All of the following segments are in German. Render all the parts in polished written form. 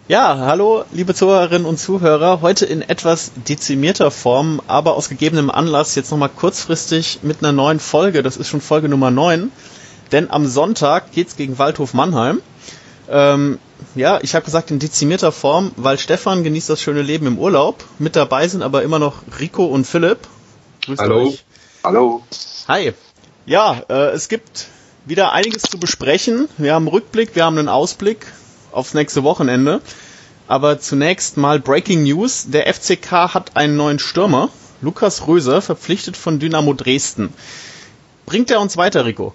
Ja, hallo, liebe Zuhörerinnen und Zuhörer. Heute in etwas dezimierter Form, aber aus gegebenem Anlass jetzt nochmal kurzfristig mit einer neuen Folge. Das ist schon Folge Nummer 9. Denn am Sonntag geht's gegen Waldhof Mannheim. Ja, ich habe gesagt in dezimierter Form, weil Stefan genießt das schöne Leben im Urlaub. Mit dabei sind aber immer noch Rico und Philipp. Grüßt euch. Hallo. Hi. Ja, es gibt wieder einiges zu besprechen. Wir haben einen Rückblick, wir haben einen Ausblick aufs nächste Wochenende. Aber zunächst mal Breaking News. Der FCK hat einen neuen Stürmer. Lukas Röser, verpflichtet von Dynamo Dresden. Bringt er uns weiter, Rico?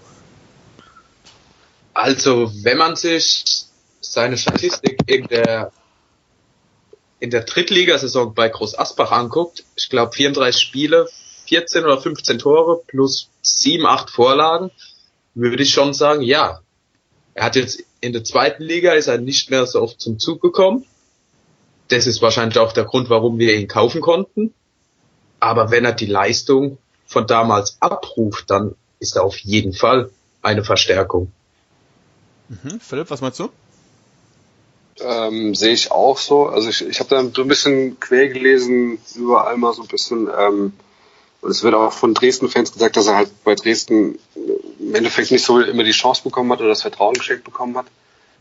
Also, wenn man sich seine Statistik in der Drittligasaison bei Groß Asbach anguckt, ich glaube 34 Spiele, 14 oder 15 Tore plus 7, 8 Vorlagen, würde ich schon sagen, ja. Er hat jetzt in der zweiten Liga ist er nicht mehr so oft zum Zug gekommen. Das ist wahrscheinlich auch der Grund, warum wir ihn kaufen konnten. Aber wenn er die Leistung von damals abruft, dann ist er auf jeden Fall eine Verstärkung. Philipp, was meinst du? Sehe ich auch so. Also ich habe da so ein bisschen quer gelesen, überall mal so ein bisschen. Und es wird auch von Dresden-Fans gesagt, dass er halt bei Dresden im Endeffekt nicht so immer die Chance bekommen hat oder das Vertrauen geschenkt bekommen hat.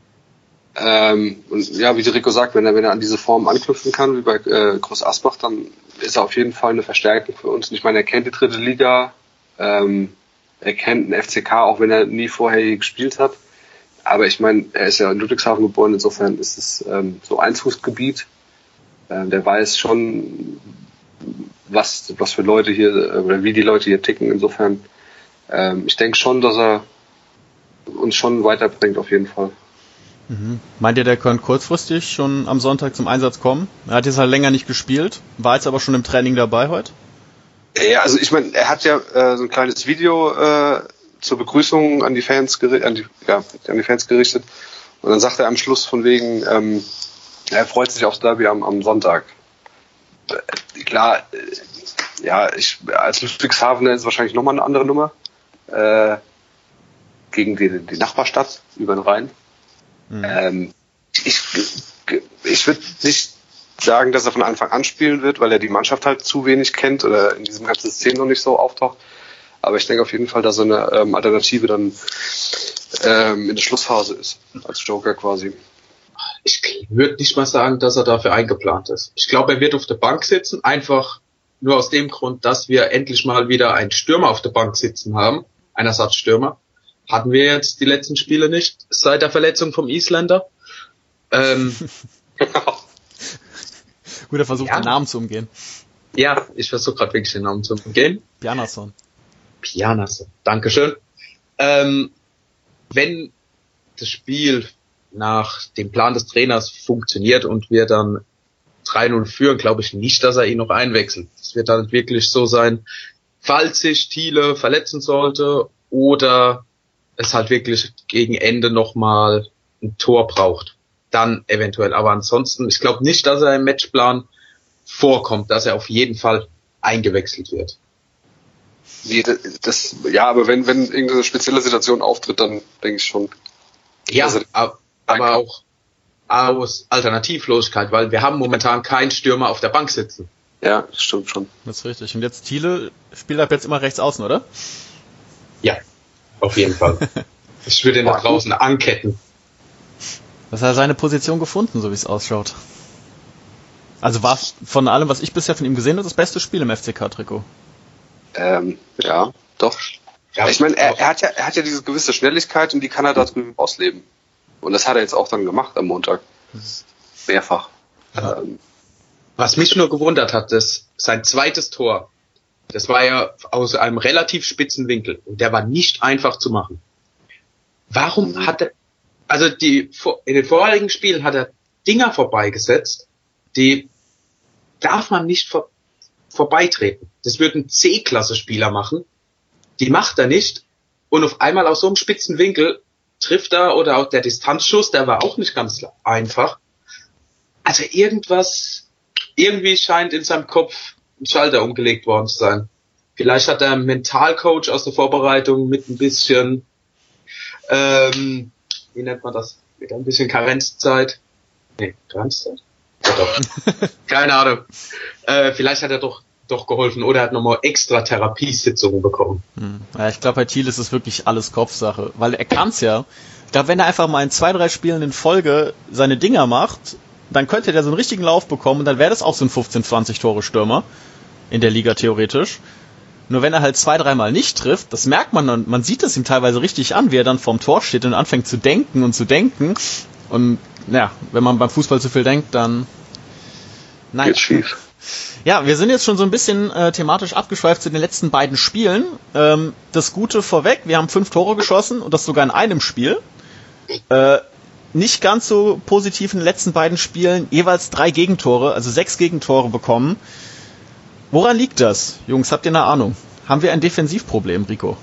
Und ja, wie Rico sagt, wenn er an diese Form anknüpfen kann, wie bei Groß Asbach, dann ist er auf jeden Fall eine Verstärkung für uns. Und ich meine, er kennt die dritte Liga, er kennt den FCK, auch wenn er nie vorher hier gespielt hat. Aber ich meine, er ist ja in Ludwigshafen geboren, insofern ist es so Einzugsgebiet. Der weiß schon, was für Leute hier, oder wie die Leute hier ticken. Insofern, ich denke schon, dass er uns schon weiterbringt, auf jeden Fall. Meint ihr, der könnte kurzfristig schon am Sonntag zum Einsatz kommen? Er hat jetzt halt länger nicht gespielt, war jetzt aber schon im Training dabei heute? Ja, also ich meine, er hat ja so ein kleines Video zur Begrüßung an die Fans gerichtet. Und dann sagt er am Schluss von wegen, er freut sich aufs Derby am Sonntag. Klar, als Ludwigshafener ist es wahrscheinlich nochmal eine andere Nummer. Gegen die Nachbarstadt über den Rhein. Ich würde nicht sagen, dass er von Anfang an spielen wird, weil er die Mannschaft halt zu wenig kennt oder in diesem ganzen Szenen noch nicht so auftaucht. Aber ich denke auf jeden Fall, dass er eine Alternative dann in der Schlussphase ist, als Joker quasi. Ich würde nicht mal sagen, dass er dafür eingeplant ist. Ich glaube, er wird auf der Bank sitzen, einfach nur aus dem Grund, dass wir endlich mal wieder einen Stürmer auf der Bank sitzen haben, einen Ersatzstürmer. Hatten wir jetzt die letzten Spiele nicht, seit der Verletzung vom Isländer. Guter Versuch, den Namen zu umgehen. Ja, ich versuche gerade wirklich den Namen zu umgehen. Bjarnason, Dankeschön. Wenn das Spiel nach dem Plan des Trainers funktioniert und wir dann 3-0 führen, glaube ich nicht, dass er ihn noch einwechselt. Es wird dann wirklich so sein, falls sich Thiele verletzen sollte oder es halt wirklich gegen Ende nochmal ein Tor braucht. Dann eventuell. Aber ansonsten, ich glaube nicht, dass er im Matchplan vorkommt, dass er auf jeden Fall eingewechselt wird. Aber wenn irgendeine spezielle Situation auftritt, dann denke ich schon. Ja, aber auch aus Alternativlosigkeit, weil wir haben momentan keinen Stürmer auf der Bank sitzen. Ja, das stimmt schon. Das ist richtig. Und jetzt Thiele spielt ab jetzt immer rechts außen, oder? Ja, auf jeden Fall. Ich würde ihn da draußen anketten. Das hat er seine Position gefunden, so wie es ausschaut. Also war von allem, was ich bisher von ihm gesehen habe, das beste Spiel im FCK-Trikot. Ja, doch. Ja, ich meine, er hat ja diese gewisse Schnelligkeit und die kann er da drüben ausleben. Und das hat er jetzt auch dann gemacht am Montag. Mehrfach. Was mich nur gewundert hat, ist sein zweites Tor. Das war ja aus einem relativ spitzen Winkel. Und der war nicht einfach zu machen. Warum hat er, also in den vorherigen Spielen hat er Dinger vorbeigesetzt, die darf man nicht vorbeitreten. Das würde ein C-Klasse-Spieler machen. Die macht er nicht. Und auf einmal aus so einem spitzen Winkel trifft er, oder auch der Distanzschuss, der war auch nicht ganz einfach. Also irgendwie scheint in seinem Kopf ein Schalter umgelegt worden zu sein. Vielleicht hat er einen Mentalcoach aus der Vorbereitung mit ein bisschen, wie nennt man das, mit ein bisschen Karenzzeit, Nee, Darmstadt? Ja, doch. Keine Ahnung. Vielleicht hat er doch geholfen oder hat nochmal extra Therapiesitzungen bekommen. Ja, ich glaube, bei Thiel ist es wirklich alles Kopfsache, weil er kann's ja. Ich glaube, wenn er einfach mal in 2-3 Spielen in Folge seine Dinger macht, dann könnte der so einen richtigen Lauf bekommen und dann wäre das auch so ein 15-20 Tore Stürmer in der Liga theoretisch. Nur wenn er halt 2-3 Mal nicht trifft, das merkt man dann, man sieht es ihm teilweise richtig an, wie er dann vorm Tor steht und anfängt zu denken. Und ja, wenn man beim Fußball zu viel denkt, dann Geht's schief. Ja, wir sind jetzt schon so ein bisschen thematisch abgeschweift zu den letzten beiden Spielen. Das Gute vorweg, wir haben 5 Tore geschossen und das sogar in einem Spiel. Nicht ganz so positiv in den letzten beiden Spielen, jeweils 3 Gegentore, also 6 Gegentore bekommen. Woran liegt das? Jungs, habt ihr eine Ahnung? Haben wir ein Defensivproblem, Rico?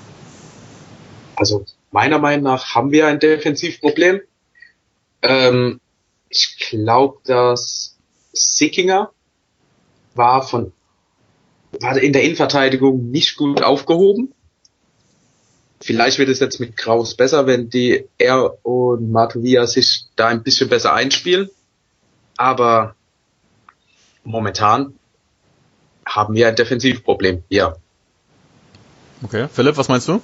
Also meiner Meinung nach haben wir ein Defensivproblem. Ich glaube, dass Sickinger war in der Innenverteidigung nicht gut aufgehoben. Vielleicht wird es jetzt mit Kraus besser, wenn er und Matovia sich da ein bisschen besser einspielen. Aber momentan haben wir ein Defensivproblem, ja. Okay, Philipp, was meinst du?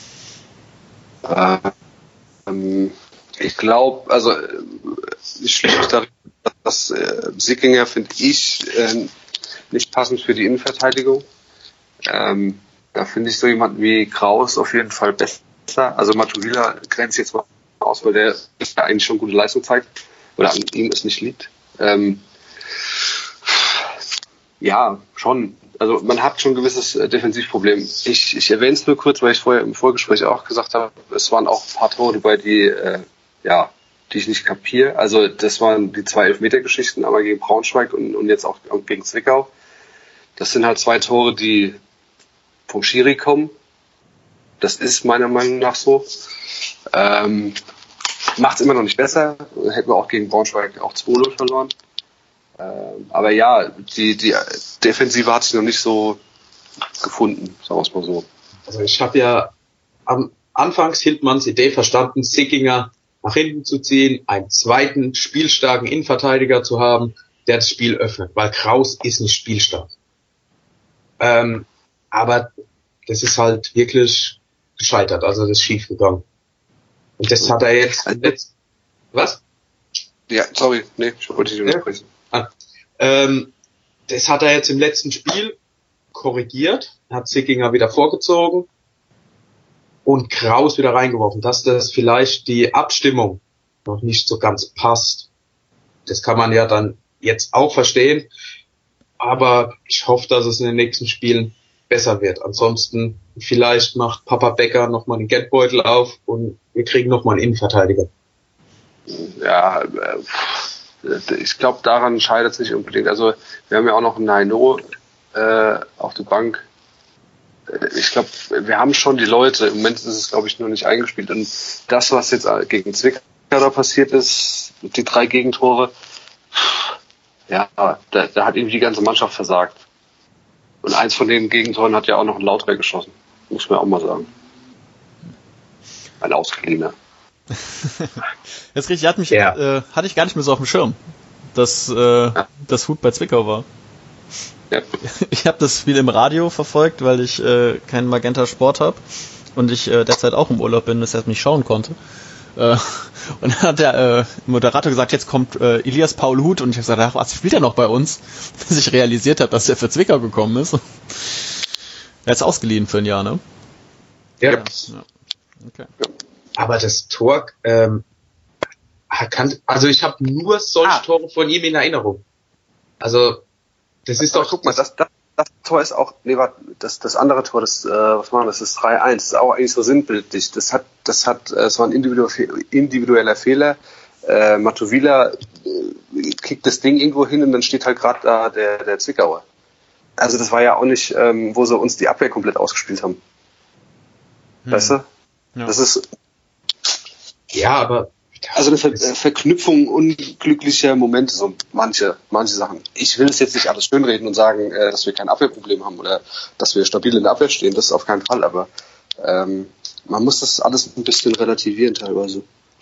Ich glaube, also ich schließe mich darin, dass Sickinger, finde ich, nicht passend für die Innenverteidigung. Da finde ich so jemanden wie Kraus auf jeden Fall besser. Also Matovila grenzt jetzt mal aus, weil der eigentlich schon gute Leistung zeigt oder an ihm es nicht liegt. Ja, schon. Also man hat schon ein gewisses Defensivproblem. Ich erwähne es nur kurz, weil ich vorher im Vorgespräch auch gesagt habe, es waren auch ein paar Tore dabei, die ich nicht kapiere. Also das waren die 2 Elfmeter-Geschichten, einmal gegen Braunschweig und jetzt auch gegen Zwickau. Das sind halt 2 Tore, die vom Schiri kommen. Das ist meiner Meinung nach so. Macht es immer noch nicht besser. Hätten wir auch gegen Braunschweig auch 2-0 verloren. Aber ja, die Defensive hat sich noch nicht so gefunden, sagen wir es mal so. Also ich habe ja anfangs Hildmanns Idee verstanden, Sickinger nach hinten zu ziehen, einen zweiten spielstarken Innenverteidiger zu haben, der das Spiel öffnet, weil Kraus ist nicht spielstark. Aber das ist halt wirklich gescheitert, also das ist schief gegangen. Und das hat er jetzt... Was? Ja, sorry, nee, ich wollte dich unterbrechen. Das hat er jetzt im letzten Spiel korrigiert, hat Sickinger wieder vorgezogen und Kraus wieder reingeworfen, dass das vielleicht die Abstimmung noch nicht so ganz passt. Das kann man ja dann jetzt auch verstehen, aber ich hoffe, dass es in den nächsten Spielen besser wird. Ansonsten vielleicht macht Papa Becker nochmal den Geldbeutel auf und wir kriegen nochmal einen Innenverteidiger. Ja, ich glaube, daran scheitert es nicht unbedingt. Also wir haben ja auch noch einen Naino auf der Bank. Ich glaube, wir haben schon die Leute. Im Moment ist es, glaube ich, nur nicht eingespielt. Und das, was jetzt gegen Zwickau da passiert ist, die 3 Gegentore, ja, da hat irgendwie die ganze Mannschaft versagt. Und eins von den Gegentoren hat ja auch noch ein Lauter geschossen. Muss man auch mal sagen. Ein Ausgeliehener. Jetzt richtig, hatte ich gar nicht mehr so auf dem Schirm, dass das Hut bei Zwickau war. Ja. Ich habe das Spiel im Radio verfolgt, weil ich keinen Magenta Sport habe und ich derzeit auch im Urlaub bin, deshalb nicht schauen konnte. Und dann hat der Moderator gesagt, jetzt kommt Elias Paul Huth und ich habe gesagt, ach, was spielt er noch bei uns? Bis ich realisiert habe, dass er für Zwickau gekommen ist. Er ist ausgeliehen für ein Jahr, ne? Ja. Okay. Aber das Tor, also ich habe nur solche Tore von ihm in Erinnerung. Also das ist doch. Guck mal, das Tor ist auch, das andere Tor, was war das? Das ist 3-1. Das ist auch eigentlich so sinnbildlich. Das war ein individueller Fehler. Matovila kickt das Ding irgendwo hin und dann steht halt gerade da der Zwickauer. Also das war ja auch nicht, wo sie uns die Abwehr komplett ausgespielt haben. Weißt du? Ja. Das ist ja, aber also eine Verknüpfung unglücklicher Momente, so manche Sachen. Ich will es jetzt nicht alles schönreden und sagen, dass wir kein Abwehrproblem haben oder dass wir stabil in der Abwehr stehen, das ist auf keinen Fall, aber man muss das alles ein bisschen relativieren teilweise.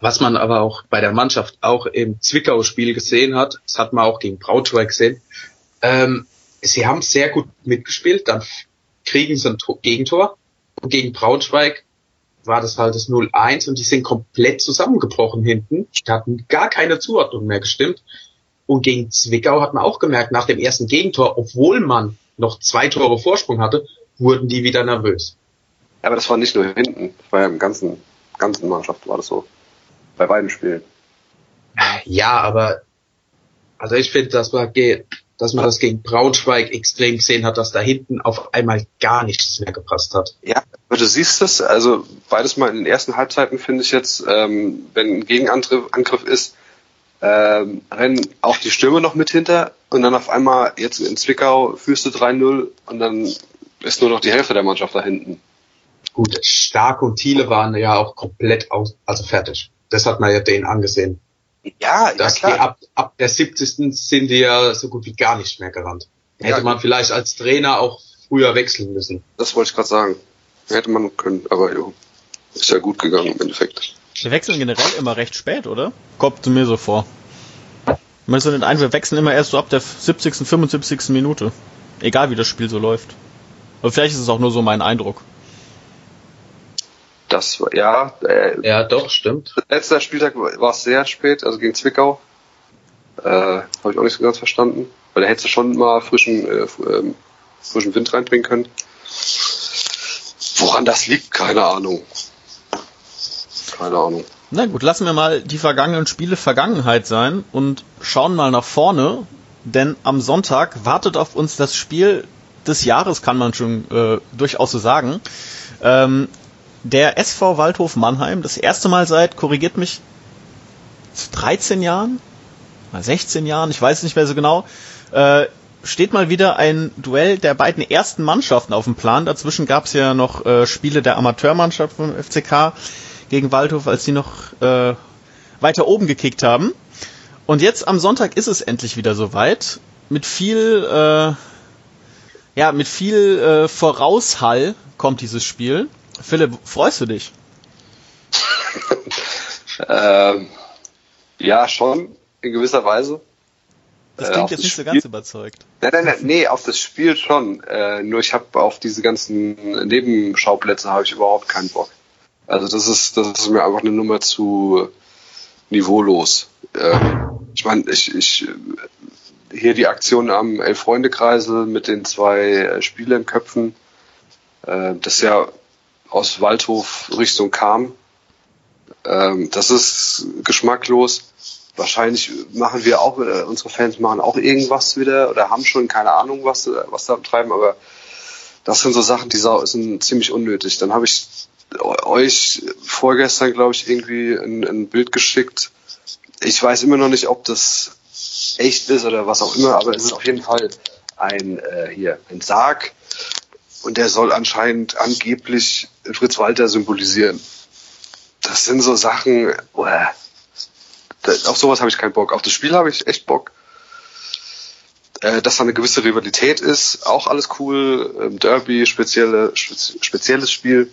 Was man aber auch bei der Mannschaft auch im Zwickau-Spiel gesehen hat, das hat man auch gegen Braunschweig gesehen, sie haben sehr gut mitgespielt, dann kriegen sie ein Gegentor und gegen Braunschweig war das halt das 0-1 und die sind komplett zusammengebrochen hinten, die hatten gar keine Zuordnung mehr gestimmt und gegen Zwickau hat man auch gemerkt, nach dem ersten Gegentor, obwohl man noch 2 Tore Vorsprung hatte, wurden die wieder nervös. Ja, aber das war nicht nur hinten, das war ja im ganzen Mannschaft war das so, bei beiden Spielen. Ja, aber also ich finde, dass man das gegen Braunschweig extrem gesehen hat, dass da hinten auf einmal gar nichts mehr gepasst hat. Ja, aber du siehst es, also beides mal in den ersten Halbzeiten finde ich jetzt, wenn ein Gegenangriff ist, rennen auch die Stürmer noch mit hinter und dann auf einmal jetzt in Zwickau führst du 3-0 und dann ist nur noch die Hälfte der Mannschaft da hinten. Gut, Stark und Thiele waren ja auch komplett also fertig. Das hat man ja denen angesehen. Ja, dass klar. Die ab der 70. sind die ja so gut wie gar nicht mehr gerannt. Hätte man vielleicht als Trainer auch früher wechseln müssen. Das wollte ich gerade sagen. Hätte man können, aber jo, ist ja gut gegangen im Endeffekt. Wir wechseln generell immer recht spät, oder? Kommt mir so vor. Man ist so den wir wechseln immer erst so ab der 70., 75. Minute. Egal wie das Spiel so läuft. Aber vielleicht ist es auch nur so mein Eindruck. Das war, ja. Ja, doch, stimmt. Letzter Spieltag war es sehr spät, also gegen Zwickau. Habe ich auch nicht so ganz verstanden. Weil da hättest du schon mal frischen Wind reinbringen können. Woran das liegt, keine Ahnung. Na gut, lassen wir mal die vergangenen Spiele Vergangenheit sein und schauen mal nach vorne. Denn am Sonntag wartet auf uns das Spiel des Jahres, kann man schon durchaus so sagen. Der SV Waldhof Mannheim, das erste Mal seit, korrigiert mich, 13 Jahren, 16 Jahren, ich weiß nicht mehr so genau, steht mal wieder ein Duell der beiden ersten Mannschaften auf dem Plan. Dazwischen gab es ja noch Spiele der Amateurmannschaft vom FCK gegen Waldhof, als die noch weiter oben gekickt haben. Und jetzt am Sonntag ist es endlich wieder soweit. Mit viel Voraushall kommt dieses Spiel. Philipp, freust du dich? Ja, schon, in gewisser Weise. Das klingt jetzt nicht so ganz überzeugt. Nee, auf das Spiel schon. Nur ich habe auf diese ganzen Nebenschauplätze habe ich überhaupt keinen Bock. Also das ist mir einfach eine Nummer zu niveaulos. Ich meine, ich hier die Aktion am Elf-Freunde-Kreisel mit den 2 Spielerköpfen, das ja aus Waldhof Richtung kam. Das ist geschmacklos. Wahrscheinlich machen wir auch, unsere Fans machen auch irgendwas wieder oder haben schon keine Ahnung, was da treiben, aber das sind so Sachen, die sind ziemlich unnötig. Dann habe ich euch vorgestern, glaube ich, irgendwie ein Bild geschickt. Ich weiß immer noch nicht, ob das echt ist oder was auch immer, aber es ist auf jeden Fall ein Sarg und der soll angeblich Fritz Walter symbolisieren. Das sind so Sachen, auf sowas habe ich keinen Bock. Auf das Spiel habe ich echt Bock. Dass da eine gewisse Rivalität ist, auch alles cool. Derby, spezielles Spiel.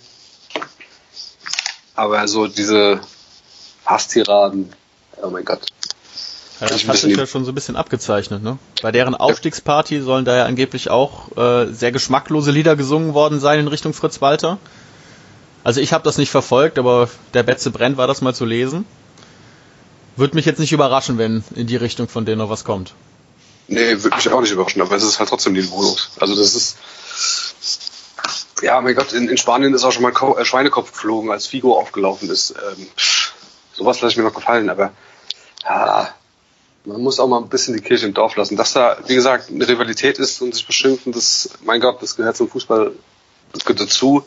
Aber so diese Hasstiraden, oh mein Gott. Ja, das hat sich ja schon so ein bisschen abgezeichnet, ne? Bei deren Aufstiegsparty sollen da ja angeblich auch sehr geschmacklose Lieder gesungen worden sein in Richtung Fritz Walter. Also ich habe das nicht verfolgt, aber der Betze brennt war das mal zu lesen. Würde mich jetzt nicht überraschen, wenn in die Richtung von denen noch was kommt. Nee, würde mich auch nicht überraschen, aber es ist halt trotzdem niveaulos. Also das ist, ja, mein Gott, in Spanien ist auch schon mal ein Schweinekopf geflogen, als Figo aufgelaufen ist. Sowas lasse ich mir noch gefallen, aber ja, man muss auch mal ein bisschen die Kirche im Dorf lassen. Dass da, wie gesagt, eine Rivalität ist und sich beschimpfen, das, mein Gott, das gehört zum Fußball, das gehört dazu.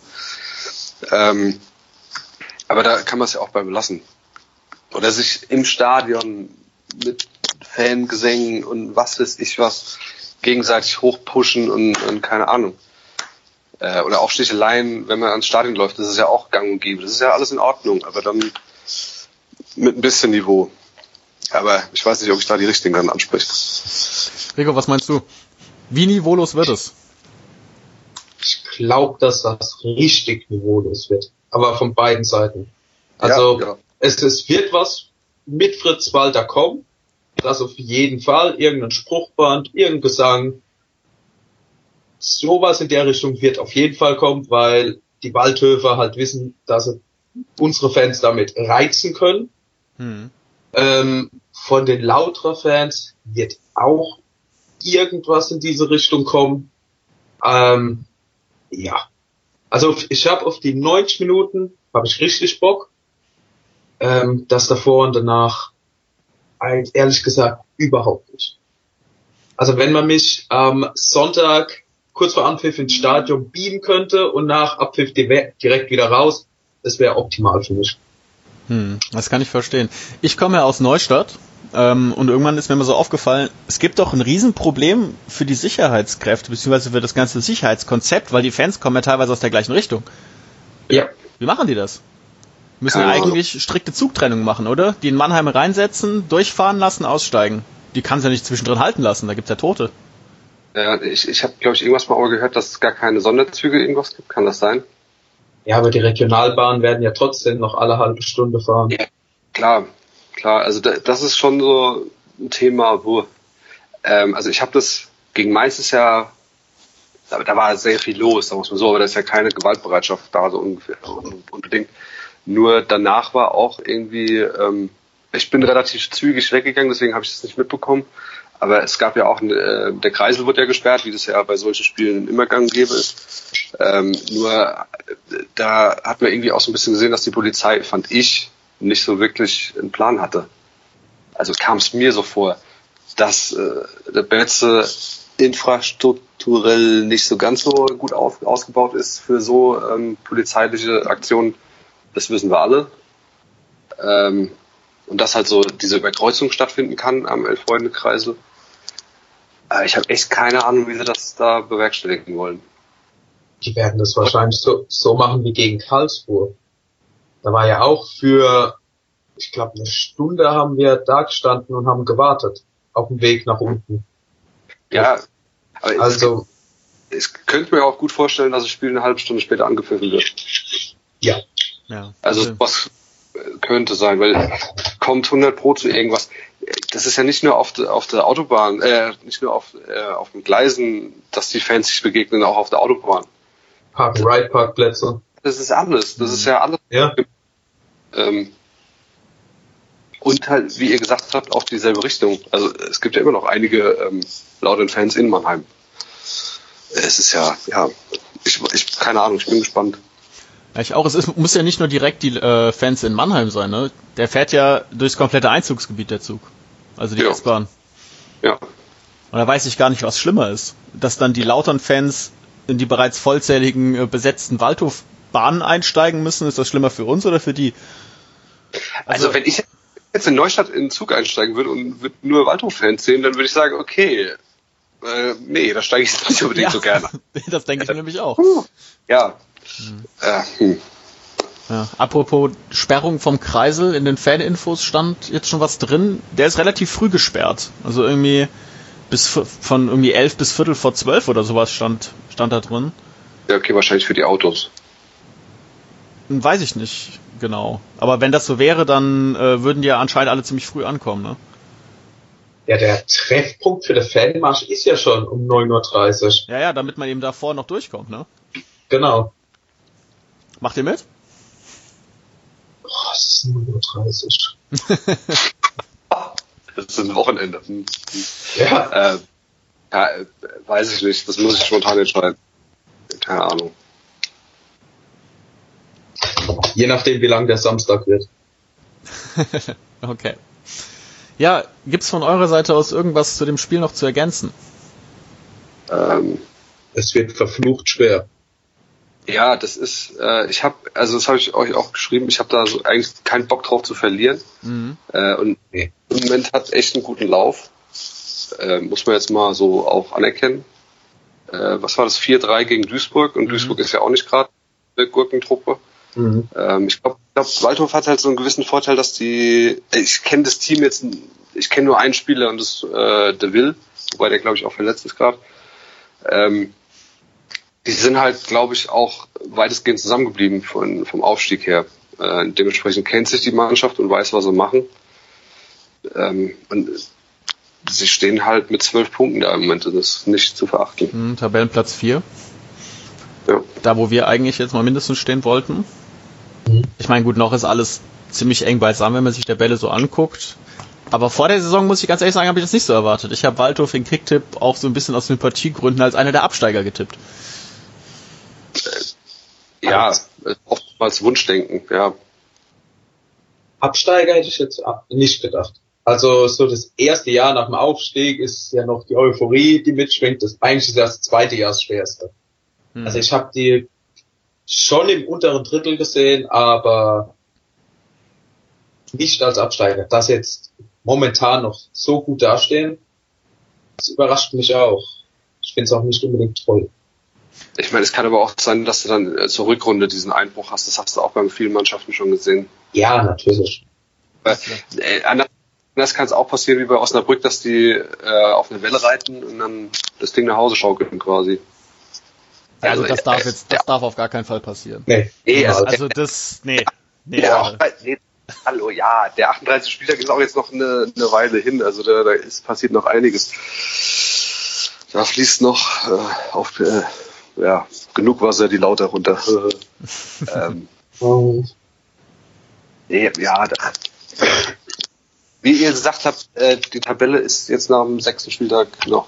Aber da kann man es ja auch bei belassen. Oder sich im Stadion mit Fangesängen und was weiß ich was gegenseitig hochpushen und keine Ahnung. Oder auch Sticheleien, wenn man ans Stadion läuft, das ist ja auch gang und gäbe. Das ist ja alles in Ordnung, aber dann mit ein bisschen Niveau. Aber ich weiß nicht, ob ich da die richtigen dann anspreche. Rico, was meinst du? Wie niveaulos wird es? Ich glaube, dass das richtig niveaulos wird. Aber von beiden Seiten. Also, es wird was mit Fritz Walter kommen. Das auf jeden Fall. Irgendein Spruchband, irgendein Gesang. Sowas in der Richtung wird auf jeden Fall kommen, weil die Waldhöfer halt wissen, dass sie unsere Fans damit reizen können. Von den Lautra-Fans wird auch irgendwas in diese Richtung kommen. Ja. Also ich habe auf die 90 Minuten habe ich richtig Bock. Das davor und danach ehrlich gesagt überhaupt nicht. Also wenn man mich am Sonntag kurz vor Anpfiff ins Stadion beamen könnte und nach Abpfiff direkt wieder raus, das wäre optimal für mich. Das kann ich verstehen. Ich komme ja aus Neustadt und irgendwann ist mir mal so aufgefallen, es gibt doch ein Riesenproblem für die Sicherheitskräfte, beziehungsweise für das ganze Sicherheitskonzept, weil die Fans kommen ja teilweise aus der gleichen Richtung. Ja. Wie machen die das? Müssen eigentlich strikte Zugtrennung machen, oder? Die in Mannheim reinsetzen, durchfahren lassen, aussteigen. Die kann es ja nicht zwischendrin halten lassen, da gibt's ja Tote. Ja, ich habe, glaube ich, irgendwas mal gehört, dass es gar keine Sonderzüge irgendwas gibt. Kann das sein? Ja, aber die Regionalbahnen werden ja trotzdem noch alle halbe Stunde fahren. Ja, klar. Also das ist schon so ein Thema, wo also ich habe das gegen Mainz ist ja, da war sehr viel los, sagen wir mal so, aber da ist ja keine Gewaltbereitschaft da, so ungefähr, unbedingt. Nur danach war auch irgendwie, ich bin relativ zügig weggegangen, deswegen habe ich das nicht mitbekommen. Aber es gab ja auch, der Kreisel wird ja gesperrt, wie das ja bei solchen Spielen immer gang und gäbe ist. Nur da hat man irgendwie auch so ein bisschen gesehen, dass die Polizei, fand ich, nicht so wirklich einen Plan hatte. Also kam es mir so vor, dass der Betze infrastrukturell nicht so ganz so gut ausgebaut ist für so polizeiliche Aktionen. Das wissen wir alle. Und dass halt so diese Überkreuzung stattfinden kann am Elf-Freunde-Kreisel. Ich habe echt keine Ahnung, wie sie das da bewerkstelligen wollen. Die werden das wahrscheinlich so machen wie gegen Karlsruhe. Da war ja auch für, ich glaube, eine Stunde haben wir da gestanden und haben gewartet auf dem Weg nach unten. Ja, aber also ich könnte mir auch gut vorstellen, dass das Spiel eine halbe Stunde später angepfiffen wird. Ja. Also was könnte sein, weil kommt 100 Pro zu irgendwas. Das ist ja nicht nur auf der Autobahn, nicht nur auf den Gleisen, dass die Fans sich begegnen, auch auf der Autobahn. Park-and-Ride-Parkplätze. Das ist alles. Das ist ja alles. Ja. Und halt, wie ihr gesagt habt, auch dieselbe Richtung. Also es gibt ja immer noch einige lauten Fans in Mannheim. Es ist ja, ich keine Ahnung, ich bin gespannt. Ja, ich auch. Muss ja nicht nur direkt die Fans in Mannheim sein, ne? Der fährt ja durchs komplette Einzugsgebiet, der Zug. Also die S-Bahn. Ja. Und da weiß ich gar nicht, was schlimmer ist. Dass dann die Lautern-Fans in die bereits vollzähligen besetzten Waldhofbahnen einsteigen müssen. Ist das schlimmer für uns oder für die? Also wenn ich jetzt in Neustadt in den Zug einsteigen würde und würde nur Waldhof-Fans sehen, dann würde ich sagen, okay, nee, da steige ich jetzt nicht unbedingt so gerne. Das denke ich nämlich auch. Ja. Ja. Apropos Sperrung vom Kreisel, in den Faninfos stand jetzt schon was drin. Der ist relativ früh gesperrt. Also irgendwie von irgendwie 11 bis Viertel vor 12 oder sowas stand da drin. Ja, okay, wahrscheinlich für die Autos. Weiß ich nicht genau. Aber wenn das so wäre, dann würden die ja anscheinend alle ziemlich früh ankommen, ne? Ja, der Treffpunkt für den Fanmarsch ist ja schon um 9.30 Uhr. Ja, damit man eben davor noch durchkommt, ne? Genau. Macht ihr mit? Es ist 9.30 Uhr. Das ist ein Wochenende. Ja. Weiß ich nicht. Das muss ich spontan entscheiden. Keine Ahnung. Je nachdem, wie lang der Samstag wird. Okay. Ja, gibt's von eurer Seite aus irgendwas zu dem Spiel noch zu ergänzen? Es wird verflucht schwer. Ja, das ist, das habe ich euch auch geschrieben, ich habe da so eigentlich keinen Bock drauf zu verlieren. Und im Moment hat echt einen guten Lauf. Muss man jetzt mal so auch anerkennen. Was war das? 4-3 gegen Duisburg und Duisburg ist ja auch nicht gerade eine Gurkentruppe. Ich glaube, Waldhof hat halt so einen gewissen Vorteil, dass ich kenne das Team jetzt, ich kenne nur einen Spieler und das der Will, wobei der glaube ich auch verletzt ist gerade. Die sind halt, glaube ich, auch weitestgehend zusammengeblieben vom Aufstieg her. Dementsprechend kennt sich die Mannschaft und weiß, was sie machen. Und sie stehen halt mit 12 Punkten da im Moment. Das ist nicht zu verachten. Tabellenplatz 4. Ja. Da, wo wir eigentlich jetzt mal mindestens stehen wollten. Ich meine, gut, noch ist alles ziemlich eng beisammen, wenn man sich die Tabelle so anguckt. Aber vor der Saison, muss ich ganz ehrlich sagen, habe ich das nicht so erwartet. Ich habe Waldhof in Kicktipp auch so ein bisschen aus Sympathiegründen als einer der Absteiger getippt. Ja, oftmals Wunschdenken, ja. Absteiger hätte ich jetzt nicht gedacht. Also so das erste Jahr nach dem Aufstieg ist ja noch die Euphorie, die mitschwingt. Eigentlich ist das zweite Jahr das schwerste. Also ich habe die schon im unteren Drittel gesehen, aber nicht als Absteiger. Dass jetzt momentan noch so gut dastehen, das überrascht mich auch. Ich finde es auch nicht unbedingt toll. Ich meine, es kann aber auch sein, dass du dann zur Rückrunde diesen Einbruch hast. Das hast du auch bei vielen Mannschaften schon gesehen. Ja, natürlich. Anders kann es auch passieren wie bei Osnabrück, dass die auf eine Welle reiten und dann das Ding nach Hause schaukeln quasi. Also das darf auf gar keinen Fall passieren. Nee. Hallo, ja, der 38. Spieltag ist auch jetzt noch eine Weile hin, also da passiert noch einiges. Da fließt noch genug Wasser die Lauter runter. Wie ihr gesagt habt, die Tabelle ist jetzt nach dem 6. Spieltag noch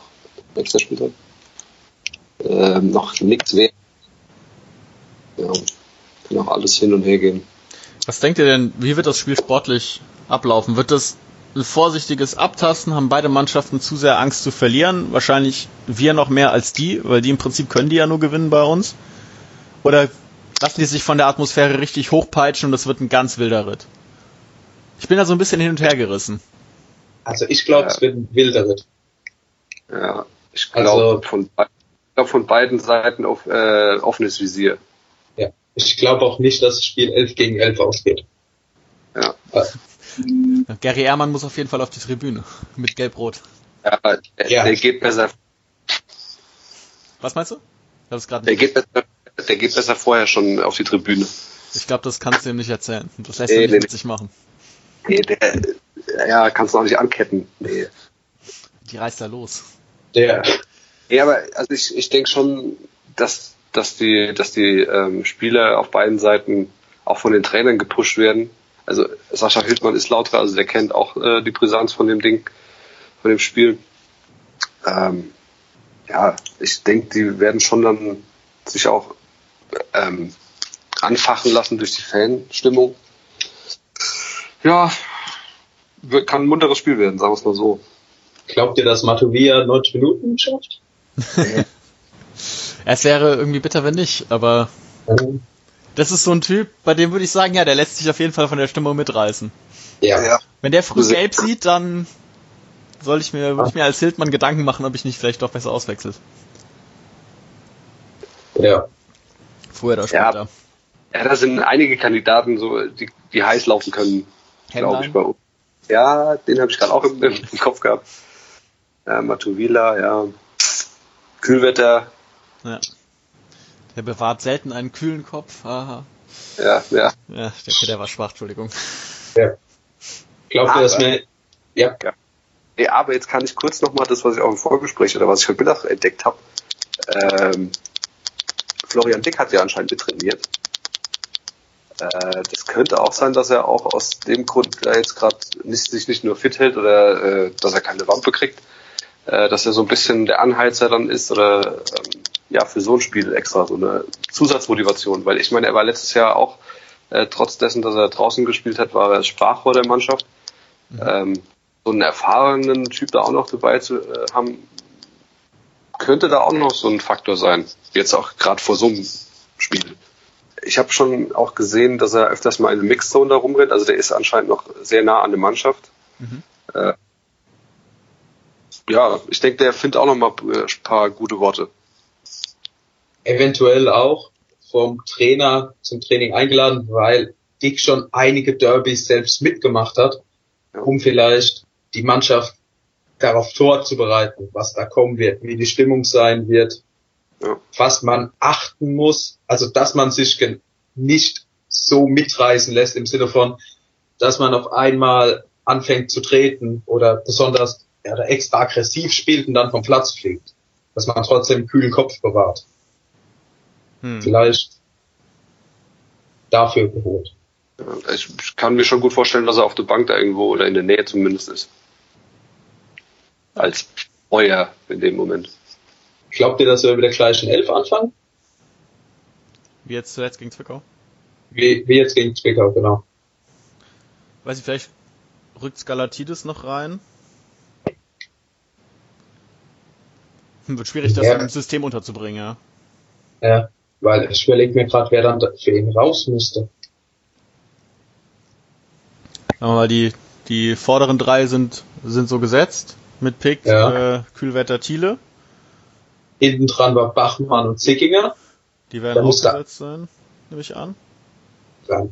nichts wert. Ja, kann auch alles hin und her gehen. Was denkt ihr denn, wie wird das Spiel sportlich ablaufen? Wird das ein vorsichtiges Abtasten? Haben beide Mannschaften zu sehr Angst zu verlieren? Wahrscheinlich wir noch mehr als die, weil die im Prinzip können die ja nur gewinnen bei uns. Oder lassen die sich von der Atmosphäre richtig hochpeitschen und das wird ein ganz wilder Ritt? Ich bin da so ein bisschen hin und her gerissen. Also ich glaube, es wird ein wilder Ritt. Ja, ich glaube von beiden Seiten auf offenes Visier. Ja, ich glaube auch nicht, dass das Spiel 11 gegen 11 ausgeht. Ja. Gary Ehrmann muss auf jeden Fall auf die Tribüne mit Gelb-Rot. Ja, der geht besser. Was meinst du? Der geht besser vorher schon auf die Tribüne. Ich glaube, das kannst du ihm nicht erzählen. Das lässt er nicht mit sich machen. Nee, kannst du auch nicht anketten. Nee. Die reißt da los. Ja, aber also ich denke schon, dass die Spieler auf beiden Seiten auch von den Trainern gepusht werden. Also Sascha Hültmann ist lauter, also der kennt auch die Brisanz von dem Ding, von dem Spiel. Ich denke, die werden schon dann sich auch anfachen lassen durch die Fanstimmung. Ja, kann ein munteres Spiel werden, sagen wir es mal so. Glaubt ihr, dass Matovia 90 Minuten schafft? Es wäre irgendwie bitter, wenn nicht, aber das ist so ein Typ, bei dem würde ich sagen, ja, der lässt sich auf jeden Fall von der Stimmung mitreißen. Ja. Wenn der früh gelb sieht, dann würde ich mir als Hildmann Gedanken machen, ob ich nicht vielleicht doch besser auswechsel. Ja. Früher oder später. Ja, da sind einige Kandidaten, so die heiß laufen können, glaube ich, bei uns. Ja, den habe ich gerade auch im Kopf gehabt. Matovila, ja. Kühlwetter. Ja. Der bewahrt selten einen kühlen Kopf. Aha. Ja. Ja, der war schwach, Entschuldigung. Ja. Glaubt ihr, dass mir... Ja. Nee, aber jetzt kann ich kurz nochmal das, was ich auch im Vorgespräch oder was ich heute Mittag entdeckt habe. Florian Dick hat ja anscheinend mittrainiert. Das könnte auch sein, dass er auch aus dem Grund jetzt gerade sich nicht nur fit hält oder dass er keine Wampe kriegt, dass er so ein bisschen der Anheizer dann ist oder für so ein Spiel extra so eine Zusatzmotivation, weil ich meine, er war letztes Jahr auch trotz dessen, dass er draußen gespielt hat, war er das Sprachrohr der Mannschaft. Mhm. So einen erfahrenen Typ da auch noch dabei zu haben, könnte da auch noch so ein Faktor sein. Jetzt auch gerade vor so einem Spiel. Ich habe schon auch gesehen, dass er öfters mal in der Mixzone da rumrennt. Also der ist anscheinend noch sehr nah an der Mannschaft. Mhm. Ich denke, der findet auch noch mal ein paar gute Worte. Eventuell auch vom Trainer zum Training eingeladen, weil Dick schon einige Derbys selbst mitgemacht hat, um vielleicht die Mannschaft darauf vorzubereiten, was da kommen wird, wie die Stimmung sein wird, was man achten muss, also dass man sich nicht so mitreißen lässt im Sinne von, dass man auf einmal anfängt zu treten oder besonders oder extra aggressiv spielt und dann vom Platz fliegt. Dass man trotzdem einen kühlen Kopf bewahrt. Vielleicht dafür geholt. Ja, ich kann mir schon gut vorstellen, dass er auf der Bank da irgendwo oder in der Nähe zumindest ist. Als Feuer in dem Moment. Glaubt ihr, dass wir mit der gleichen 11 anfangen? Wie jetzt zuletzt gegen Zwickau? Wie jetzt gegen Zwickau, genau. Weiß ich, vielleicht rückt Skalatidis noch rein. Wird schwierig, das im System unterzubringen, ja. Ja, weil ich überlege mir gerade, wer dann für ihn raus müsste. Sagen wir mal, die vorderen drei sind so gesetzt. Mit Pick, Kühlwetter, Thiele. Hinten dran war Bachmann und Zickinger. Die werden auch gesetzt sein, nehme ich an. Dann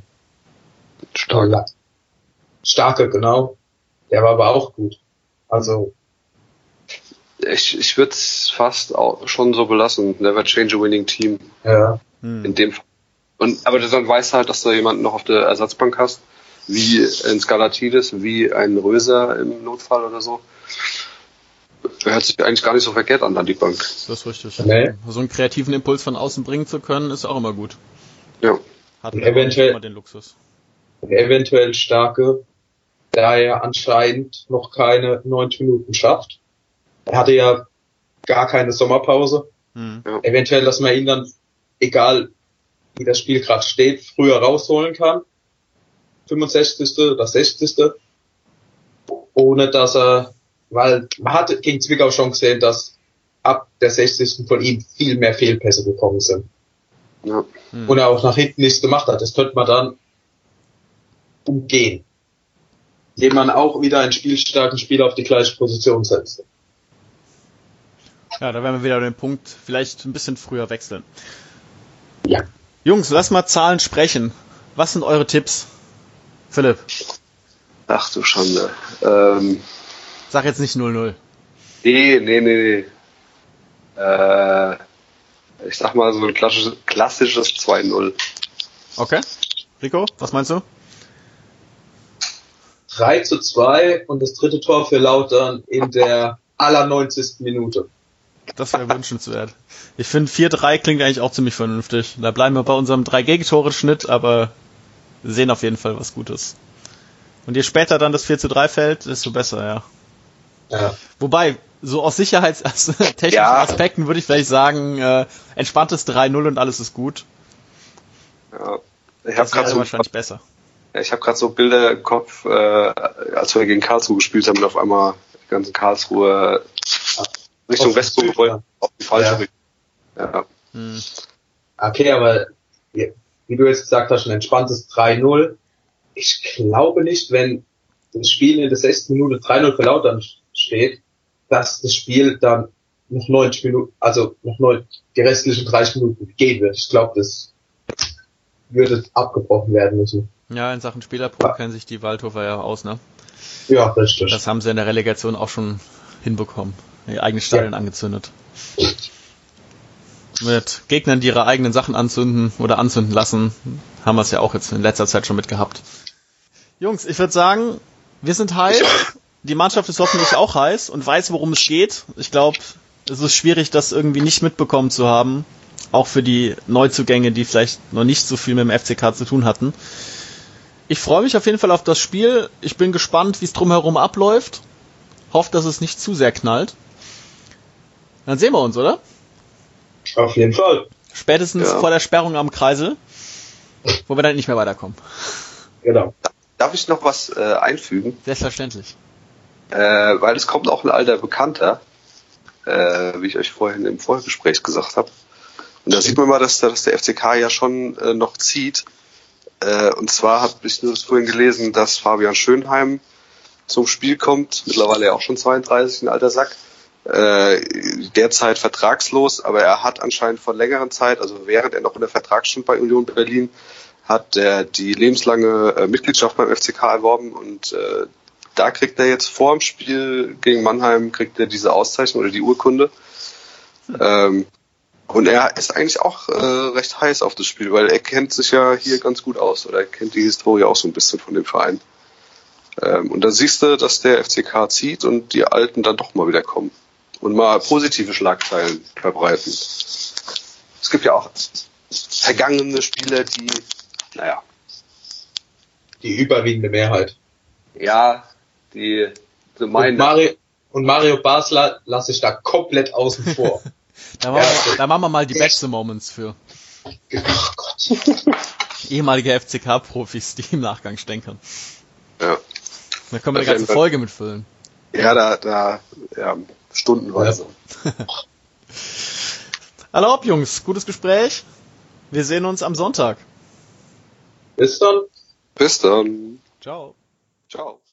Starke, genau. Der war aber auch gut. Also ich würde es fast auch schon so belassen. Never change a winning team. Ja. In dem Fall. Aber dann weißt du halt, dass du jemanden noch auf der Ersatzbank hast, wie ein Skalatidis, wie ein Röser im Notfall oder so. Hört sich eigentlich gar nicht so verkehrt an die Bank. Das ist richtig. Nee. So einen kreativen Impuls von außen bringen zu können, ist auch immer gut. Ja. Hat eventuell immer den Luxus. Eventuell Starke, da er anscheinend noch keine 90 Minuten schafft. Er hatte ja gar keine Sommerpause. Ja. Eventuell, dass man ihn dann, egal wie das Spiel gerade steht, früher rausholen kann. 65. oder 60. Ohne dass weil man hat gegen Zwickau schon gesehen, dass ab der 60. von ihm viel mehr Fehlpässe gekommen sind. Ja. Und er auch nach hinten nichts gemacht hat. Das könnte man dann umgehen. Indem man auch wieder einen spielstarken Spieler auf die gleiche Position setzt. Ja, da werden wir wieder den Punkt vielleicht ein bisschen früher wechseln. Ja. Jungs, lass mal Zahlen sprechen. Was sind eure Tipps? Philipp. Ach du Schande. Sag jetzt nicht 0-0. Nee. Ich sag mal so ein klassisches 2-0. Okay. Rico, was meinst du? 3:2 und das dritte Tor für Lautern in der 90. Minute. Das wäre wünschenswert. Ich finde 4-3 klingt eigentlich auch ziemlich vernünftig. Da bleiben wir bei unserem 3-Gegentore-Schnitt, aber sehen auf jeden Fall was Gutes. Und je später dann das 4:3 fällt, desto besser, ja. Ja. Wobei, so aus sicherheitstechnischen Aspekten würde ich vielleicht sagen, entspanntes 3-0 und alles ist gut. Ja. Das wäre wahrscheinlich besser. Ich habe gerade so Bilder im Kopf, als wir gegen Karlsruhe gespielt haben und auf einmal die ganzen Karlsruhe Richtung Westburg gerollt, auf die falsche Richtung. Ja. Okay, aber wie du jetzt gesagt hast, ein entspanntes 3-0. Ich glaube nicht, wenn das Spiel in der 6. Minute 3-0 für Lautern steht, dass das Spiel dann noch 90 Minuten, also noch die restlichen 30 Minuten gehen wird. Ich glaube, das würde abgebrochen werden müssen. Ja, in Sachen Spielerprobe kennen sich die Waldhofer ja aus, ne? Ja, richtig. Das haben sie in der Relegation auch schon hinbekommen. Ihr eigenes Stadion angezündet. Mit Gegnern, die ihre eigenen Sachen anzünden oder anzünden lassen, haben wir es ja auch jetzt in letzter Zeit schon mitgehabt. Jungs, ich würde sagen, wir sind heiß. Die Mannschaft ist hoffentlich auch heiß und weiß, worum es geht. Ich glaube, es ist schwierig, das irgendwie nicht mitbekommen zu haben. Auch für die Neuzugänge, die vielleicht noch nicht so viel mit dem FCK zu tun hatten. Ich freue mich auf jeden Fall auf das Spiel. Ich bin gespannt, wie es drumherum abläuft. Hoffe, dass es nicht zu sehr knallt. Dann sehen wir uns, oder? Auf jeden Fall. Spätestens vor der Sperrung am Kreisel, wo wir dann nicht mehr weiterkommen. Genau. Darf ich noch was einfügen? Selbstverständlich. Weil es kommt auch ein alter Bekannter, wie ich euch vorhin im Vorgespräch gesagt habe. Und da sieht man mal, dass der FCK ja schon noch zieht. Und zwar habe ich nur vorhin gelesen, dass Fabian Schönheim zum Spiel kommt, mittlerweile ja auch schon 32, ein alter Sack. Derzeit vertragslos, aber er hat anscheinend vor längerer Zeit, also während er noch unter Vertrag stand bei Union Berlin, hat er die lebenslange Mitgliedschaft beim FCK erworben und da kriegt er jetzt vor dem Spiel gegen Mannheim kriegt er diese Auszeichnung oder die Urkunde. Und er ist eigentlich auch recht heiß auf das Spiel, weil er kennt sich ja hier ganz gut aus oder er kennt die Historie auch so ein bisschen von dem Verein. Und dann siehst du, dass der FCK zieht und die Alten dann doch mal wieder kommen und mal positive Schlagzeilen verbreiten. Es gibt ja auch vergangene Spieler, die, naja. Die überwiegende Mehrheit. Ja, die so meinen. Und Mario Basler lasse ich da komplett außen vor. Da machen wir mal die Beste Moments für. Oh Gott. Ehemalige FCK-Profis, die im Nachgang stänkern. Ja. Da können wir eine ganze Folge mitfüllen. Ja, ja, stundenweise. Ja. Hallo Jungs, gutes Gespräch. Wir sehen uns am Sonntag. Bis dann. Bis dann. Ciao. Ciao.